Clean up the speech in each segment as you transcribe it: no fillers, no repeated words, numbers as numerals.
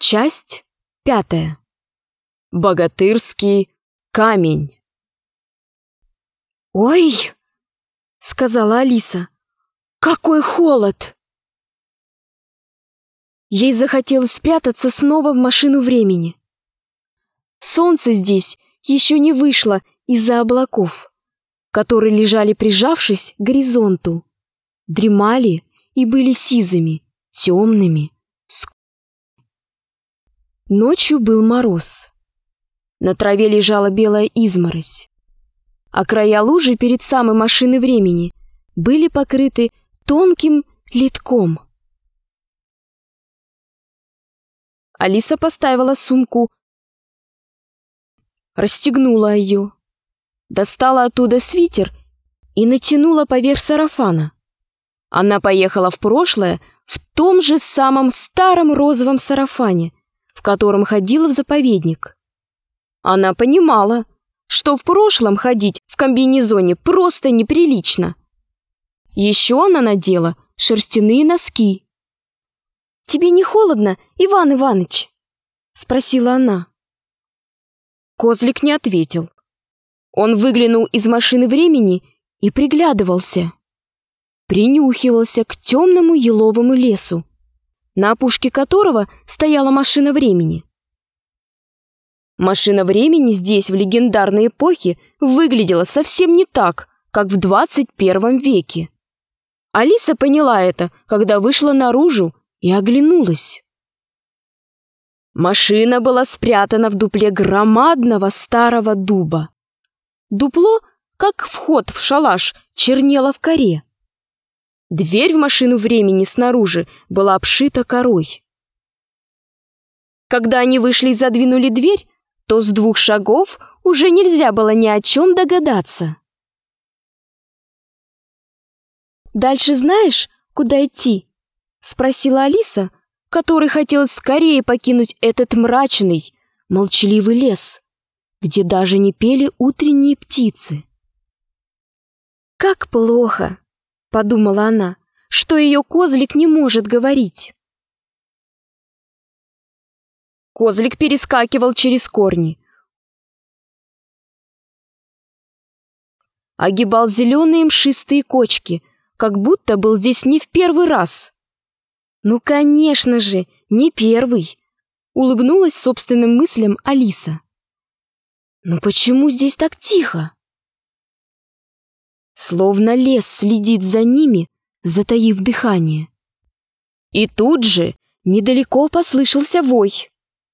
Часть 5. Богатырский камень. «Ой!» — сказала Алиса. «Какой холод!» Ей захотелось спрятаться снова в машину времени. Солнце здесь еще не вышло из-за облаков, которые лежали, прижавшись к горизонту, дремали и были сизыми, темными. Ночью был мороз. На траве лежала белая изморозь, а края лужи перед самой машиной времени были покрыты тонким ледком. Алиса поставила сумку, расстегнула ее, достала оттуда свитер и натянула поверх сарафана. Она поехала в прошлое в том же самом старом розовом сарафане, в котором ходила в заповедник. Она понимала, что в прошлом ходить в комбинезоне просто неприлично. Еще она надела шерстяные носки. «Тебе не холодно, Иван Иваныч?» — спросила она. Козлик не ответил. Он выглянул из машины времени и приглядывался. Принюхивался к темному еловому лесу, на опушке которого стояла машина времени. Машина времени здесь в легендарной эпохе выглядела совсем не так, как в 21 веке. Алиса поняла это, когда вышла наружу и оглянулась. Машина была спрятана в дупле громадного старого дуба. Дупло, как вход в шалаш, чернело в коре. Дверь в машину времени снаружи была обшита корой. Когда они вышли и задвинули дверь, то с 2 шагов уже нельзя было ни о чем догадаться. «Дальше знаешь, куда идти?» — спросила Алиса, которой хотелось скорее покинуть этот мрачный, молчаливый лес, где даже не пели утренние птицы. «Как плохо!» — подумала она, что ее козлик не может говорить. Козлик перескакивал через корни, огибал зеленые мшистые кочки, как будто был здесь не в первый раз. «Ну, конечно же, не первый!» — улыбнулась собственным мыслям Алиса. «Но почему здесь так тихо?» Словно лес следит за ними, затаив дыхание. И тут же недалеко послышался вой.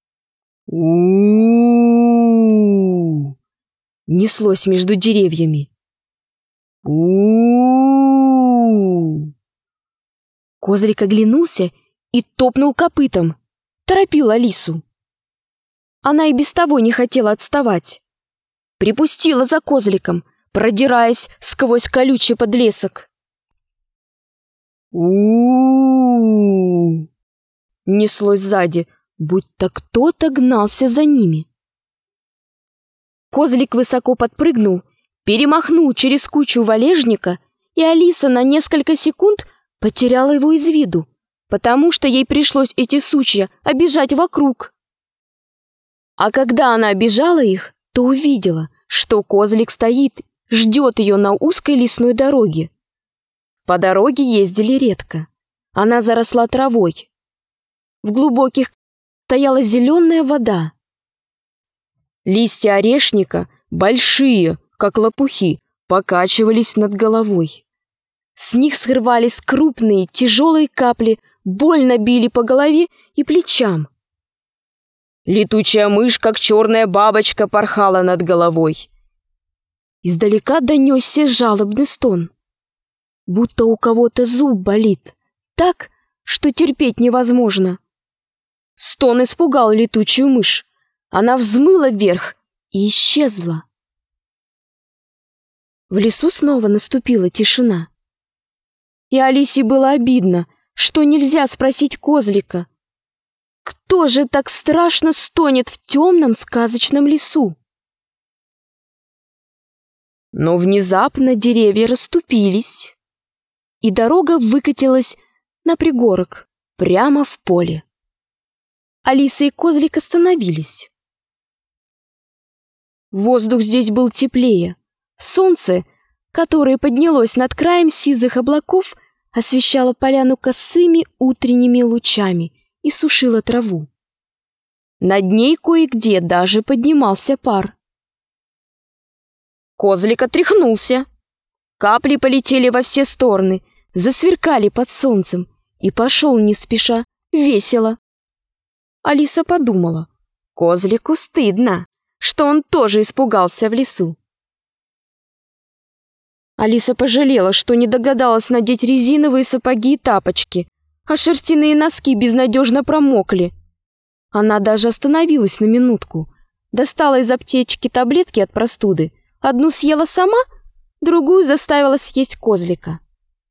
У-у-у! Неслось между деревьями. У-у-у! Козлик оглянулся и топнул копытом, торопил Алису. Она и без того не хотела отставать. Припустила за козликом, продираясь сквозь колючий подлесок. У-у-у! Неслось сзади, будто кто-то гнался за ними. Козлик высоко подпрыгнул, перемахнул через кучу валежника, и Алиса на несколько секунд потеряла его из виду, потому что ей пришлось эти сучья обежать вокруг. А когда она обежала их, то увидела, что козлик стоит, ждет ее на узкой лесной дороге. По дороге ездили редко. Она заросла травой. В глубоких стояла зеленая вода. Листья орешника, большие, как лопухи, покачивались над головой. С них срывались крупные, тяжелые капли, больно били по голове и плечам. Летучая мышь, как черная бабочка, порхала над головой. Издалека донесся жалобный стон, будто у кого-то зуб болит так, что терпеть невозможно. Стон испугал летучую мышь. Она взмыла вверх и исчезла. В лесу снова наступила тишина. И Алисе было обидно, что нельзя спросить козлика, кто же так страшно стонет в темном сказочном лесу? Но внезапно деревья расступились, и дорога выкатилась на пригорок, прямо в поле. Алиса и Козлик остановились. Воздух здесь был теплее. Солнце, которое поднялось над краем сизых облаков, освещало поляну косыми утренними лучами и сушило траву. Над ней кое-где даже поднимался пар. Козлик отряхнулся. Капли полетели во все стороны, засверкали под солнцем, и пошел не спеша, весело. Алиса подумала, Козлику стыдно, что он тоже испугался в лесу. Алиса пожалела, что не догадалась надеть резиновые сапоги и тапочки, а шерстяные носки безнадежно промокли. Она даже остановилась на минутку, достала из аптечки таблетки от простуды, одну съела сама, другую заставила съесть Козлика.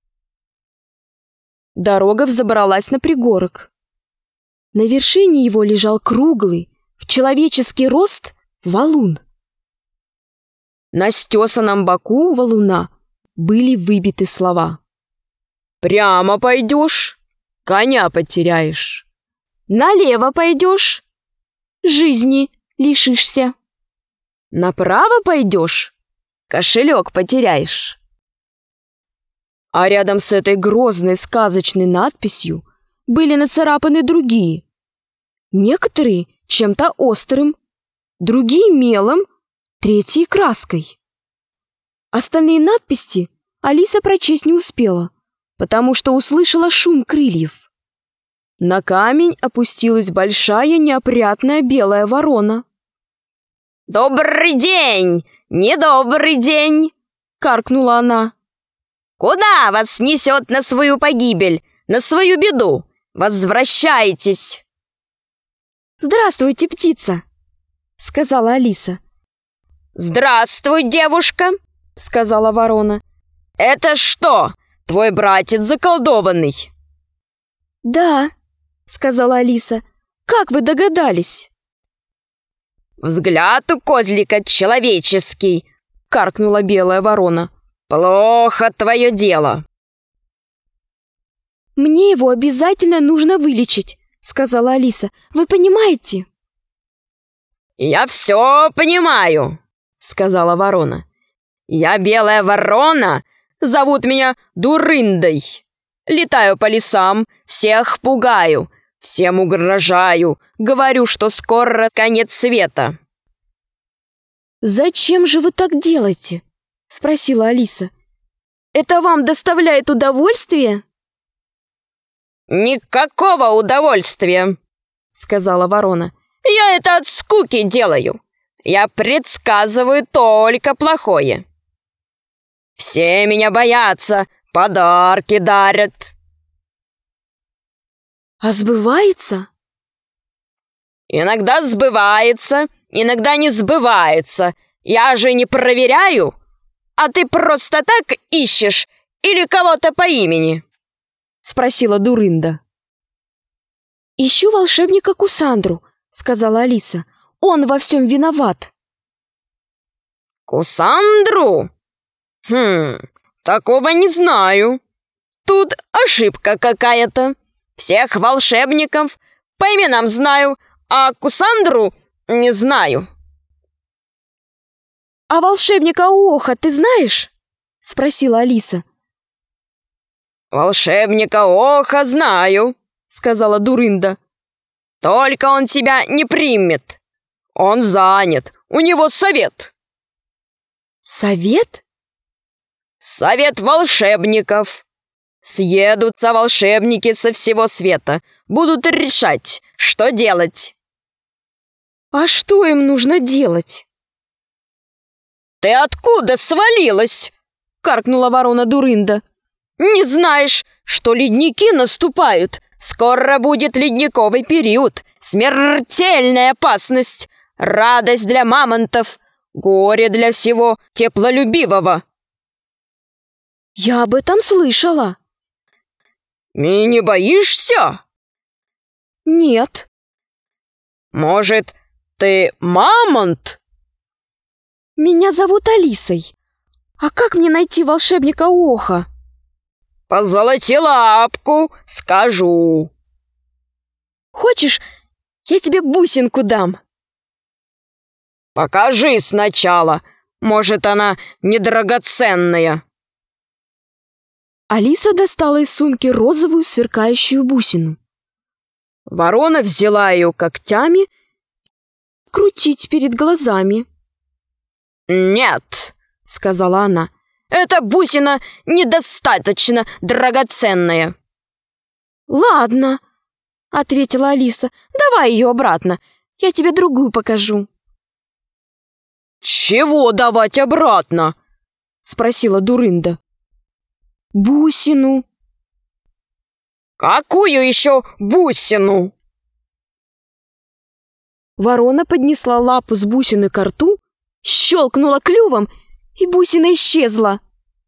Дорога взобралась на пригорок. На вершине его лежал круглый, в человеческий рост, валун. На стесанном боку валуна были выбиты слова: «Прямо пойдешь, коня потеряешь. Налево пойдешь, жизни лишишься. Направо пойдешь, кошелек потеряешь». А рядом с этой грозной сказочной надписью были нацарапаны другие. Некоторые чем-то острым, другие мелом, третьи краской. Остальные надписи Алиса прочесть не успела, потому что услышала шум крыльев. На камень опустилась большая неопрятная белая ворона. «Добрый день! Недобрый день!» — каркнула она. «Куда вас несет на свою погибель, на свою беду? Возвращайтесь!» «Здравствуйте, птица!» — сказала Алиса. «Здравствуй, девушка!» — сказала ворона. «Это что, твой братец заколдованный?» «Да», — сказала Алиса. «Как вы догадались?» «Взгляд у Козлика человеческий!» — каркнула белая ворона. «Плохо твое дело!» «Мне его обязательно нужно вылечить», — сказала Алиса. «Вы понимаете?» «Я все понимаю», — сказала ворона. «Я белая ворона, зовут меня Дурындой. Летаю по лесам, всех пугаю, всем угрожаю, говорю, что скоро конец света». «Зачем же вы так делаете?» — спросила Алиса. «Это вам доставляет удовольствие?» «Никакого удовольствия», — сказала ворона. «Я это от скуки делаю. Я предсказываю только плохое. Все меня боятся, подарки дарят». «А сбывается?» «Иногда сбывается, иногда не сбывается. Я же не проверяю. А ты просто так ищешь или кого-то по имени?» — спросила Дурында. «Ищу волшебника Кусандру», — сказала Алиса. «Он во всем виноват». «Кусандру? Такого не знаю. Тут ошибка какая-то. Всех волшебников по именам знаю, а Кусандру не знаю». «А волшебника Оха ты знаешь?» — спросила Алиса. «Волшебника Оха знаю», — сказала Дурында. «Только он тебя не примет. Он занят, у него совет». «Совет?» «Совет волшебников. Съедутся волшебники со всего света, будут решать, что делать». «А что им нужно делать?» «Ты откуда свалилась?» — каркнула ворона Дурында. «Не знаешь, что ледники наступают? Скоро будет ледниковый период, смертельная опасность, радость для мамонтов, горе для всего теплолюбивого». «Я об этом слышала». «И не боишься?» «Нет». «Может, ты мамонт?» «Меня зовут Алисой. А как мне найти волшебника Оха?» «Позолоти лапку, скажу». «Хочешь, Я тебе бусинку дам. Покажи сначала. Может, она недрагоценная. Алиса достала из сумки розовую сверкающую бусину. Ворона взяла ее когтями крутить перед глазами. «Нет», — сказала она, — «эта бусина недостаточно драгоценная». «Ладно», — ответила Алиса, — «давай ее обратно, я тебе другую покажу». «Чего давать обратно?» — спросила Дурында. «Бусину». «Какую еще бусину?» Ворона поднесла лапу с бусиной ко рту, щелкнула клювом, и бусина исчезла.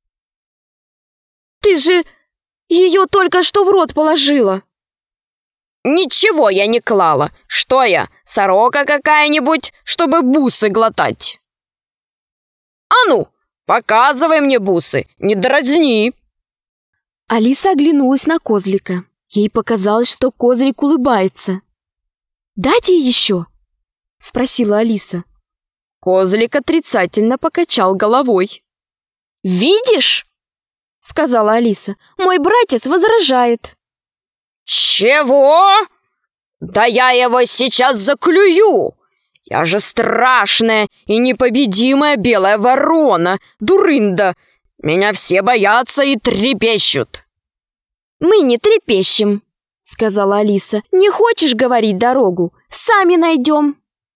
«Ты же ее только что в рот положила!» «Ничего я не клала. Что я, сорока какая-нибудь, чтобы бусы глотать?» «А ну, показывай мне бусы, не дразни!» Алиса оглянулась на козлика. Ей показалось, что козлик улыбается. «Дать ей еще?» — спросила Алиса. Козлик отрицательно покачал головой. «Видишь?» — сказала Алиса. «Мой братец возражает». «Чего? Да я его сейчас заклюю! Я же страшная и непобедимая белая ворона, Дурында! Меня все боятся и трепещут!» «Мы не трепещем», — сказала Алиса. «Не хочешь говорить дорогу? Сами найдем».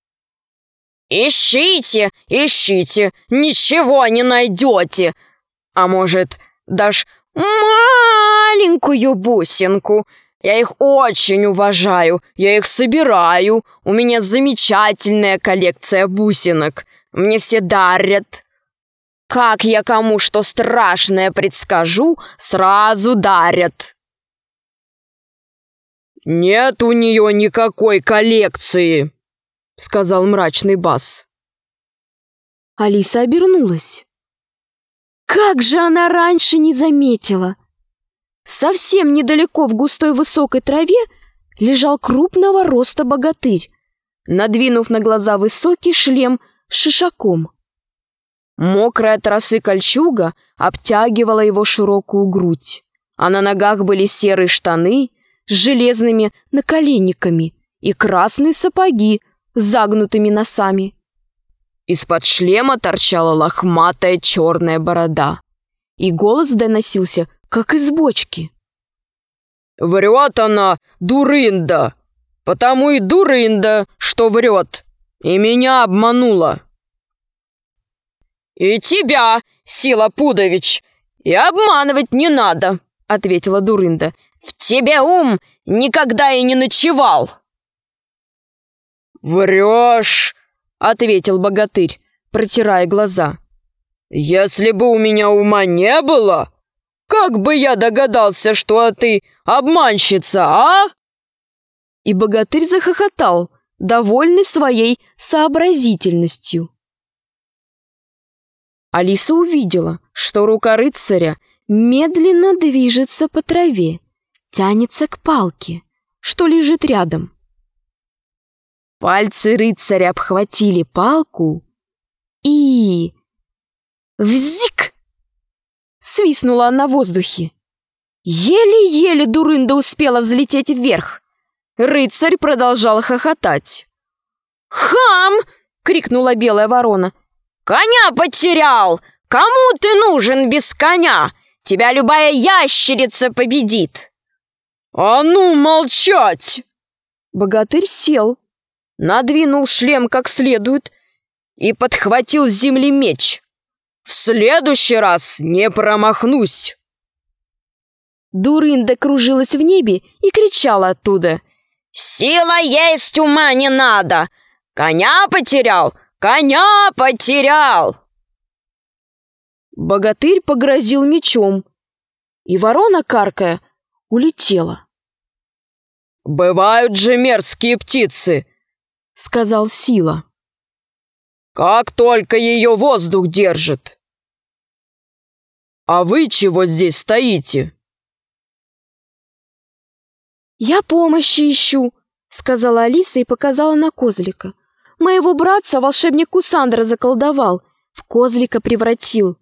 «Ищите, ищите, ничего не найдете! А может, дашь маленькую бусинку? Я их очень уважаю, я их собираю. У меня замечательная коллекция бусинок. Мне все дарят. Как я кому что страшное предскажу, сразу дарят». «Нет у нее никакой коллекции», — сказал мрачный бас. Алиса обернулась. Как же она раньше не заметила! Совсем недалеко в густой высокой траве лежал крупного роста богатырь, надвинув на глаза высокий шлем с шишаком. Мокрая от росы кольчуга обтягивала его широкую грудь, а на ногах были серые штаны с железными наколенниками и красные сапоги с загнутыми носами. Из-под шлема торчала лохматая черная борода, и голос доносился, как из бочки. «Врет она, Дурында! Потому и Дурында, что врет, и меня обманула!» «И тебя, Сила Пудович, и обманывать не надо!» — ответила Дурында. «В тебе ум никогда и не ночевал!» «Врешь!» — ответил богатырь, протирая глаза. «Если бы у меня ума не было, как бы я догадался, что ты обманщица, а?» И богатырь захохотал, довольный своей сообразительностью. Алиса увидела, что рука рыцаря медленно движется по траве, тянется к палке, что лежит рядом. Пальцы рыцаря обхватили палку и... Взик! Свистнула она в воздухе. Еле-еле Дурында успела взлететь вверх. Рыцарь продолжал хохотать. «Хам!» — крикнула белая ворона. «Коня потерял! Кому ты нужен без коня? Тебя любая ящерица победит!» «А ну, молчать!» Богатырь сел, надвинул шлем как следует и подхватил с земли меч. «В следующий раз не промахнусь!» Дурында кружилась в небе и кричала оттуда. «Сила есть, ума не надо! Коня потерял! Коня потерял!» Богатырь погрозил мечом, и ворона, каркая, улетела. «Бывают же мерзкие птицы!» — сказал Сила. «Как только ее воздух держит!» «А вы чего здесь стоите?» «Я помощи ищу», — сказала Алиса и показала на козлика. «Моего братца волшебник Кусандра заколдовал, в козлика превратил».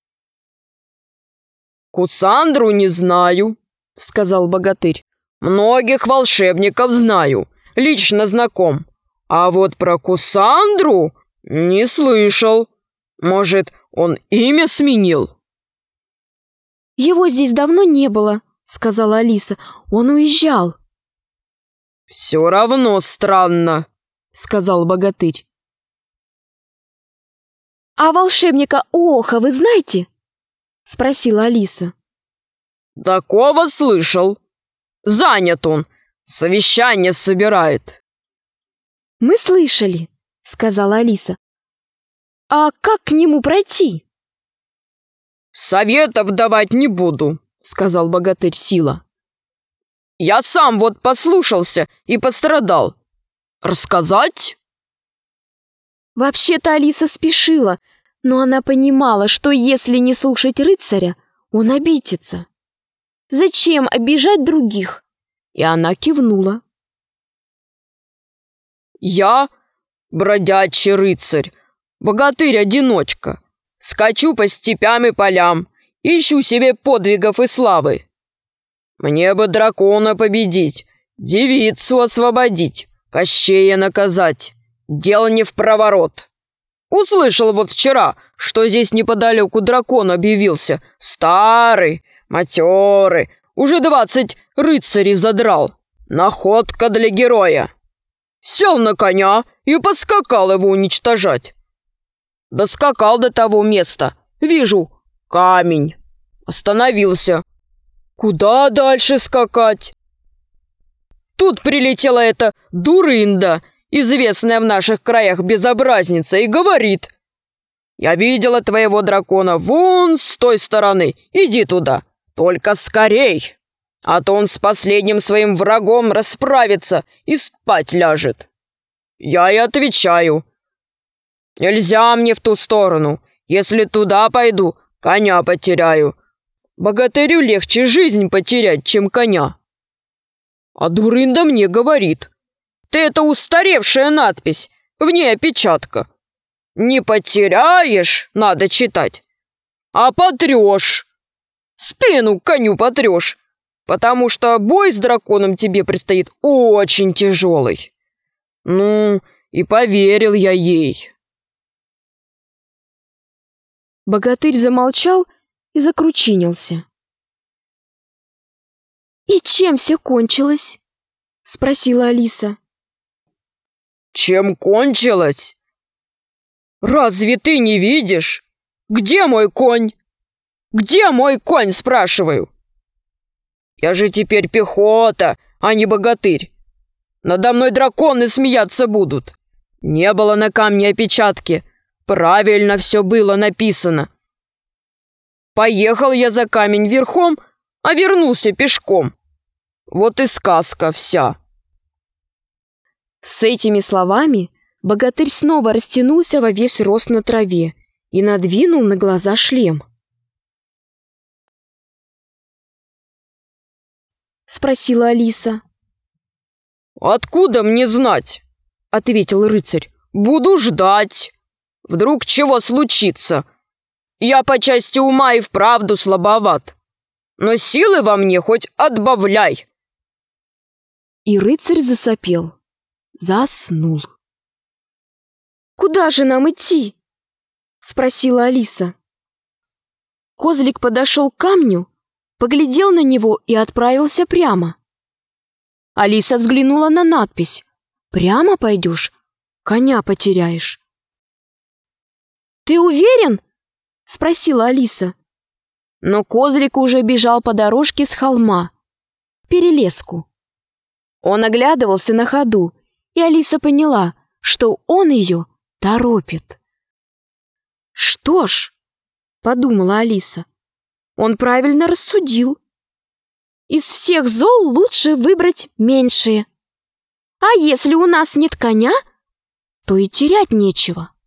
«Кусандру не знаю», — сказал богатырь. «Многих волшебников знаю, лично знаком. А вот про Кусандру не слышал. Может, он имя сменил?» «Его здесь давно не было», — сказала Алиса. «Он уезжал». «Все равно странно», — сказал богатырь. «А волшебника Ооха вы знаете?» — спросила Алиса. «Такого слышал. Занят он, совещание собирает». «Мы слышали», — сказала Алиса. «А как к нему пройти?» «Советов давать не буду», — сказал богатырь Сила. «Я сам вот послушался и пострадал. Рассказать?» Вообще-то Алиса спешила, но она понимала, что если не слушать рыцаря, он обидится. Зачем обижать других? И она кивнула. «Я бродячий рыцарь, богатырь-одиночка. Скачу по степям и полям, ищу себе подвигов и славы. Мне бы дракона победить, девицу освободить, Кощея наказать. Дело не в проворот. Услышал вот вчера, что здесь неподалеку дракон объявился. Старый, матерый, уже 20 рыцарей задрал. Находка для героя. Сел на коня и поскакал его уничтожать. Доскакал до того места. Вижу, камень. Остановился. Куда дальше скакать? Тут прилетела эта дурында, известная в наших краях безобразница, и говорит: «Я видела твоего дракона вон с той стороны. Иди туда, только скорей, а то он с последним своим врагом расправится и спать ляжет». Я и отвечаю: «Нельзя мне в ту сторону. Если туда пойду, коня потеряю. Богатырю легче жизнь потерять, чем коня». А дурында мне говорит: «Ты это устаревшая надпись, в ней опечатка. Не потеряешь, надо читать, а потрешь. Спину коню потрешь, потому что бой с драконом тебе предстоит очень тяжелый». Ну, и поверил я ей. Богатырь замолчал и закручинился. «И чем все кончилось?» — спросила Алиса. «Чем кончилось? Разве ты не видишь? Где мой конь? Где мой конь, спрашиваю? Я же теперь пехота, а не богатырь. Надо мной драконы смеяться будут. Не было на камне опечатки. Правильно все было написано. Поехал я за камень верхом, а вернулся пешком. Вот и сказка вся». С этими словами богатырь снова растянулся во весь рост на траве и надвинул на глаза шлем. Спросила Алиса. «Откуда мне знать?» — ответил рыцарь. «Буду ждать. Вдруг чего случится. Я по части ума и вправду слабоват. Но силы во мне хоть отбавляй». И рыцарь засопел. Заснул. «Куда же нам идти?» — спросила Алиса. Козлик подошел к камню, поглядел на него и отправился прямо. Алиса взглянула на надпись. «Прямо пойдешь, коня потеряешь». «Ты уверен?» — спросила Алиса. Но козлик уже бежал по дорожке с холма, к перелеску. Он оглядывался на ходу, и Алиса поняла, что он ее торопит. «Что ж», — подумала Алиса, — «он правильно рассудил. Из всех зол лучше выбрать меньшее. А если у нас нет коня, то и терять нечего».